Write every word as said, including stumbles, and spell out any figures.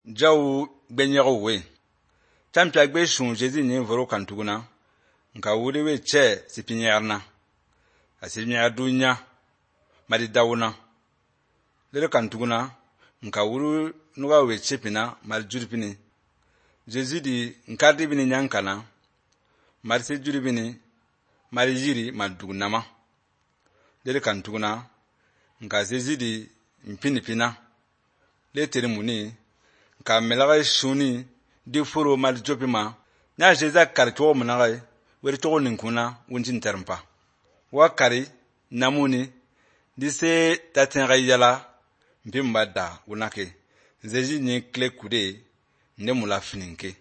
Jawu gbenyago we. Champia gbe shun Jésus ni voro kantuguna. Nka wuri we che sipinyarna. Asipinyar dunya. Madi dawuna. Lele kantuguna. Nka wuri nuga we chepina madi juripini. Jésus di nkardi bini nyankana. Madi se juripini. Madi jiri madi dugunama. Lele kantuguna. Nka Jésus di mpinipina. Le tere muni. Ka melaga shuni di furo mal jopima nya jeza kar to munaga weri to ninkuna wunjin termpa wa kari namuni di se tatin gayala mbimba da unake zeji ni kle kude ne mula fininke